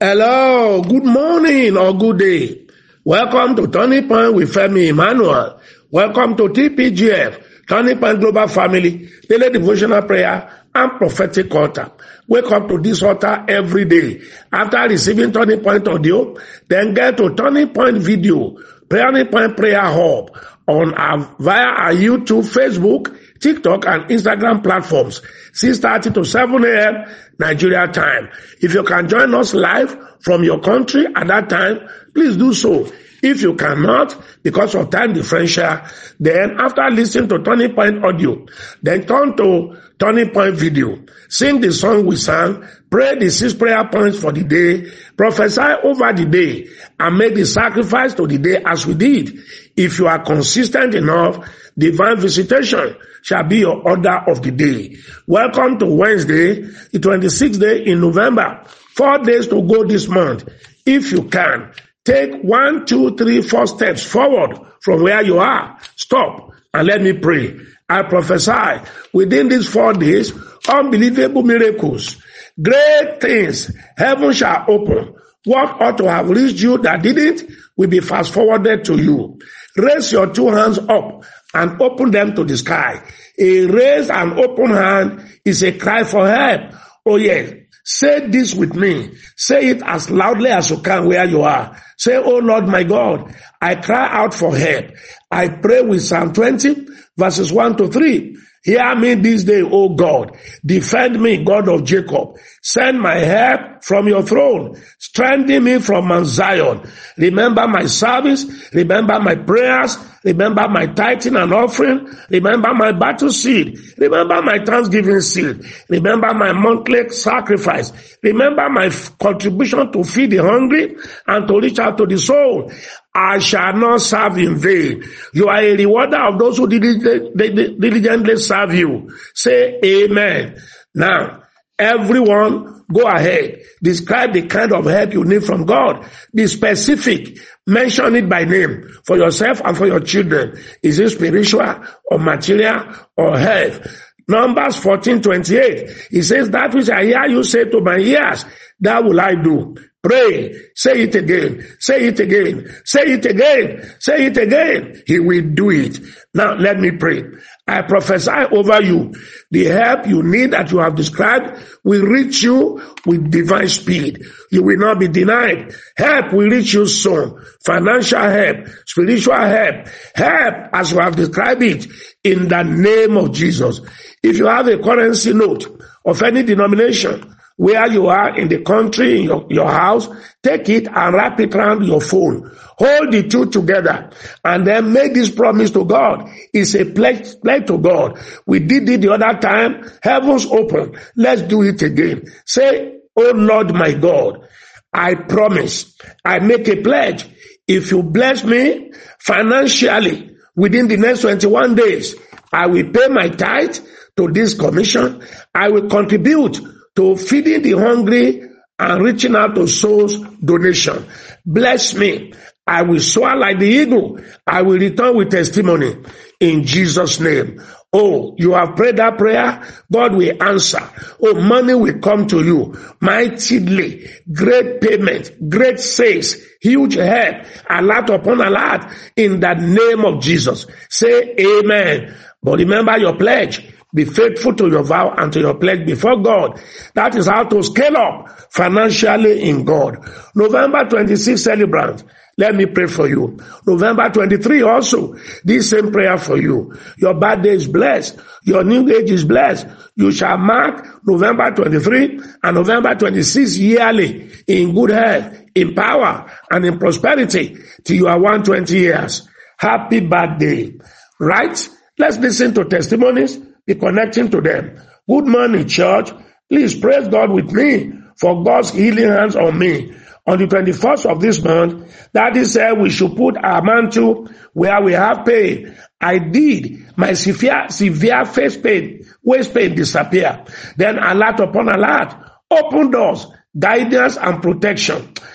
Hello, good morning or good day. Welcome to Turning Point with Femi Emmanuel. Welcome to TPGF, Turning Point Global Family, Daily Devotional Prayer and Prophetic Altar. Wake up to this altar every day. After receiving Turning Point audio, then get to Turning Point video, Turning Point Prayer Hub via our YouTube, Facebook, TikTok, and Instagram platforms, 6:30 to 7 a.m. Nigeria time. If you can join us live from your country at that time, please do so. If you cannot, because of time differential, then after listening to Turning Point audio, then turn to Turning Point video. Sing the song we sang, pray the 6 prayer points for the day, prophesy over the day, and make the sacrifice to the day as we did. If you are consistent enough, divine visitation shall be your order of the day. Welcome to Wednesday, the 26th day in November. 4 days to go this month. If you can, take 1, 2, 3, 4 steps forward from where you are. Stop and let me pray. I prophesy within these 4 days, unbelievable miracles, great things, heaven shall open. What ought to have reached you that didn't will be fast forwarded to you. Raise your 2 hands up and open them to the sky. A raised and open hand is a cry for help. Oh yes. Say this with me. Say it as loudly as you can where you are. Say, oh Lord my God, I cry out for help. I pray with Psalm 20 verses 1 to 3. Hear me this day, O God. Defend me, God of Jacob. Send my help from your throne. Strengthen me from Mount Zion. Remember my service. Remember my prayers. Remember my tithing and offering. Remember my battle seed. Remember my thanksgiving seed. Remember my monthly sacrifice. Remember my contribution to feed the hungry and to reach out to the soul. I shall not serve in vain. You are a rewarder of those who diligently serve you. Say amen. Now, everyone, go ahead. Describe the kind of help you need from God. Be specific. Mention it by name for yourself and for your children. Is it spiritual or material or health? Numbers 14:28. It says, that which I hear you say to my ears, that will I do. Pray. Say it again. Say it again. Say it again. Say it again. He will do it. Now let me pray. I prophesy over you. The help you need that you have described will reach you with divine speed. You will not be denied. Help will reach you soon. Financial help, spiritual help, help as you have described it in the name of Jesus. If you have a currency note of any denomination, where you are in the country, in your house, take it and wrap it around your phone. Hold the two together and then make this promise to God. It's a pledge to God. We did it the other time. Heavens open. Let's do it again. Say, oh Lord my God, I promise, I make a pledge. If you bless me financially within the next 21 days, I will pay my tithe to this commission. I will contribute to feeding the hungry and reaching out to souls donation. Bless me. I will soar like the eagle. I will return with testimony in Jesus' name. Oh, you have prayed that prayer. God will answer. Oh, money will come to you mightily. Great payment, great sales, huge help, alert upon alert in the name of Jesus. Say amen. But remember your pledge. Be faithful to your vow and to your pledge before God. That is how to scale up financially in God. November 26 celebrant, let me pray for you. November 23 also, this same prayer for you. Your birthday is blessed. Your new age is blessed. You shall mark November 23 and November 26 yearly in good health, in power, and in prosperity till you are 120 years. Happy birthday. Right? Let's listen to testimonies. Be connecting to them. Good morning, church. Please praise God with me for God's healing hands on me. On the 21st of this month, Daddy said we should put our mantle where we have pain. I did. My severe waist pain disappear. Then alert upon alert. Open doors, guidance and protection.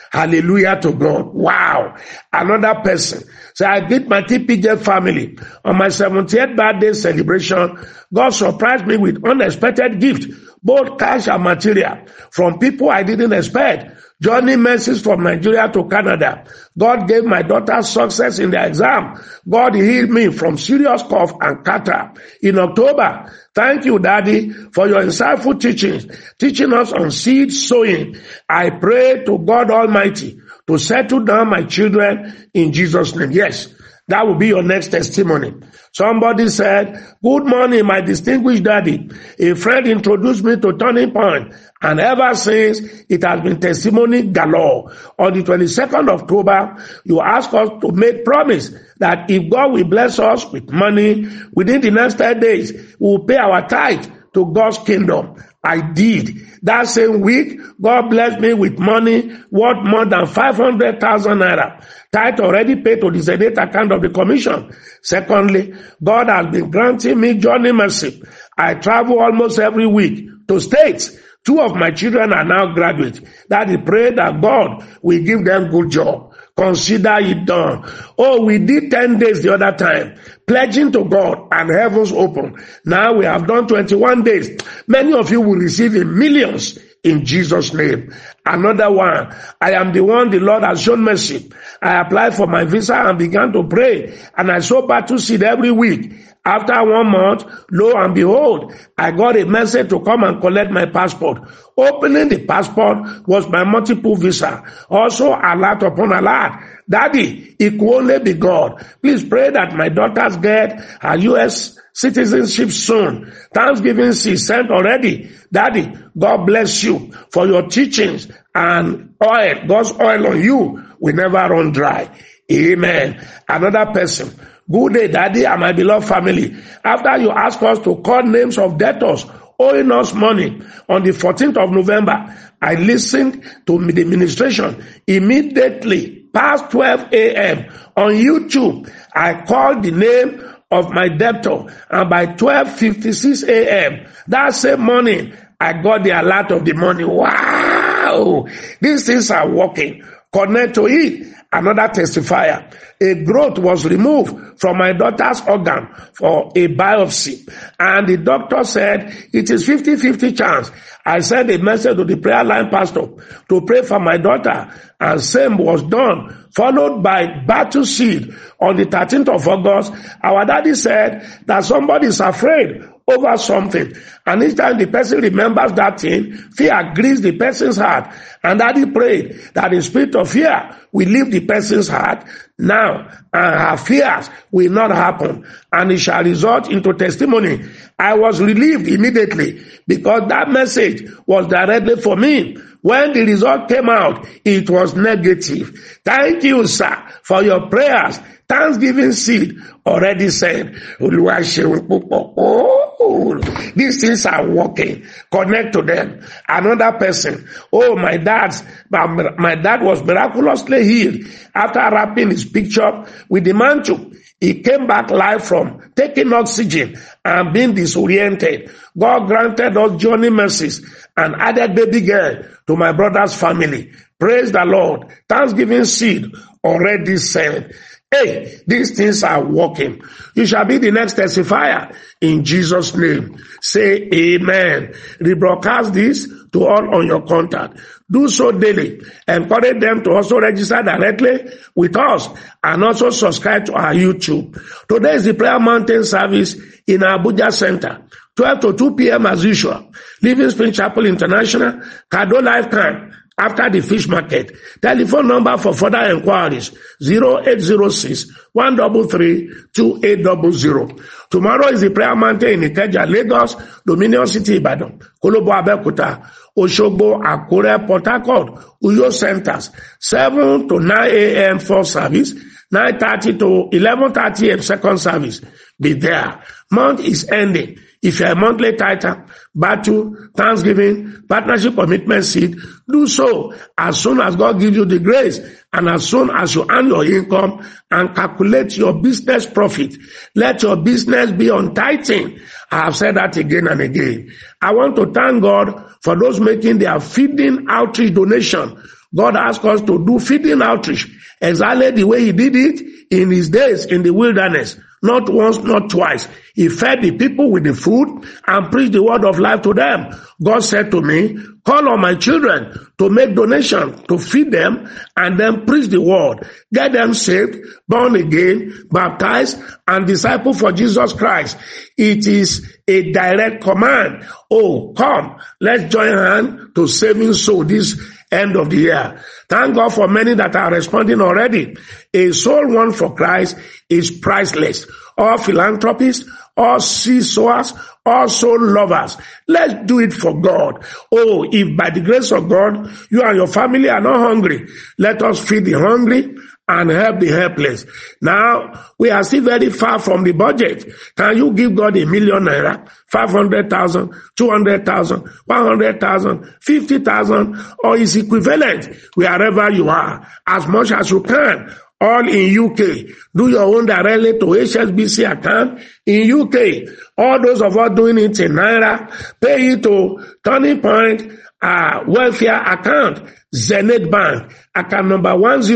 Hallelujah to God. Wow. Another person. So I greet my TPJ family on my 70th birthday celebration. God surprised me with unexpected gift, both cash and material, from people I didn't expect. Journey messages from Nigeria to Canada. God gave my daughter success in the exam. God healed me from serious cough and catarrh in October. Thank you, Daddy, for your insightful teachings, teaching us on seed sowing. I pray to God Almighty to settle down my children in Jesus' name. Yes, that will be your next testimony. Somebody said, good morning, my distinguished daddy. A friend introduced me to Turning Point, and ever since, it has been testimony galore. On the 22nd of October, you asked us to make promise that if God will bless us with money, within the next 10 days, we will pay our tithe to God's kingdom. I did. That same week, God blessed me with money worth more than 500,000 naira. Tithe already paid to the Zenith account of the commission. Secondly, God has been granting me journey mercy. I travel almost every week to states. 2 of my children are now graduates. Daddy, pray that God will give them good job. Consider it done. Oh, we did 10 days the other time, pledging to God, and heavens open. Now we have done 21 days. Many of you will receive in millions in Jesus' name. Another one. I am the one the Lord has shown mercy. I applied for my visa and began to pray, and I sow battle seed every week. After 1 month, lo and behold, I got a message to come and collect my passport. Opening the passport was my multiple visa. Also, alert upon alert. Daddy, it could only be God. Please pray that my daughters get her U.S. citizenship soon. Thanksgiving is sent already. Daddy, God bless you for your teachings, and oil, God's oil on you will never run dry. Amen. Another person. Good day, Daddy, and my beloved family. After you ask us to call names of debtors owing us money on the 14th of November, I listened to the ministration immediately past 12 a.m. on YouTube. I called the name of my debtor, and by 12:56 a.m. that same morning, I got the alert of the money. Wow! These things are working. Connect to it. Another testifier. A growth was removed from my daughter's organ for a biopsy, and the doctor said it is 50-50 chance. I sent a message to the prayer line pastor to pray for my daughter, and same was done, followed by battle seed on the 13th of August. Our daddy said that somebody is afraid over something, and each time the person remembers that thing, fear grieves the person's heart. And Daddy prayed that the spirit of fear will leave the person's heart now, and her fears will not happen, and it shall result into testimony. I was relieved immediately because that message was directly for me. When the result came out, it was negative. Thank you, sir, for your prayers. Thanksgiving seed already sent. Oh, these things are working. Connect to them. Another person. Oh, my dad was miraculously healed after wrapping his picture with the mantle. He came back live from taking oxygen and being disoriented. God granted us journey mercies and added baby girl to my brother's family. Praise the Lord. Thanksgiving seed already sent. Hey, these things are working. You shall be the next testifier in Jesus' name. Say amen. Rebroadcast this to all on your contact. Do so daily. Encourage them to also register directly with us and also subscribe to our YouTube. Today is the Prayer Mountain service in Abuja Center, 12 to 2 p.m. as usual. Living Spring Chapel International, Kado Life Camp, after the fish market. Telephone number for further inquiries, 0806-133-2800. Tomorrow is the Prayer Mountain in Ikeja, Lagos, Dominion City, Ibadan, Kolobo, Abeokuta, Oshogbo, Akure, Port Harcourt, Uyo centers, 7 to 9 a.m. first service, 9:30 to 11:30 a.m. second service. Be there. Month is ending. If you're a monthly tither, battle, Thanksgiving, partnership commitment seed, do so as soon as God gives you the grace and as soon as you earn your income and calculate your business profit. Let your business be on tithing. I have said that again and again. I want to thank God for those making their feeding outreach donation God asked us to do feeding outreach exactly the way he did it in his days in the wilderness. Not once, not twice. He fed the people with the food and preached the word of life to them. God said to me, call on my children to make donation to feed them and then preach the word. Get them saved, born again, baptized, and disciple for Jesus Christ. It is a direct command. Oh, come, let's join hands to saving soul this end of the year. Thank God for many that are responding already. A soul won for Christ is priceless. All philanthropists, all seed sowers, all soul lovers, let's do it for God. Oh, if by the grace of God, you and your family are not hungry, let us feed the hungry and help the helpless. Now, we are still very far from the budget. Can you give God ₦1 million, 500,000, 200,000, 100,000, 50,000, or its equivalent, wherever you are, as much as you can? All in UK. Do your own directly to HSBC account in UK. All those of us doing it in Naira, pay it to Turning Point welfare account, Zenith Bank, account number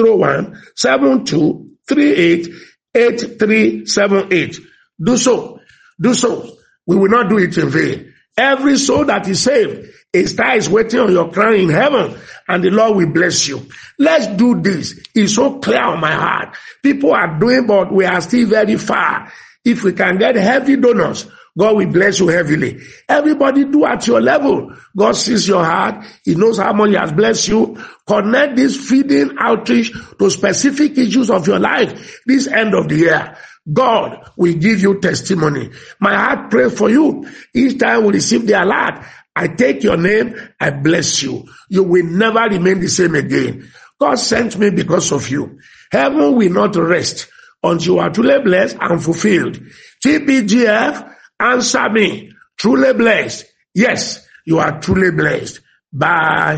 101-7238-8378. Do so. We will not do it in vain. Every soul that is saved, a star is waiting on your crown in heaven, and the Lord will bless you. Let's do this. It's so clear on my heart. People are doing, but we are still very far. If we can get heavy donors, God will bless you heavily. Everybody do at your level. God sees your heart. He knows how much he has blessed you. Connect this feeding outreach to specific issues of your life this end of the year. God will give you testimony. My heart prays for you. Each time we receive the alert, I take your name, I bless you. You will never remain the same again. God sent me because of you. Heaven will not rest until you are truly blessed and fulfilled. TPGF, answer me. Truly blessed. Yes, you are truly blessed. Bye.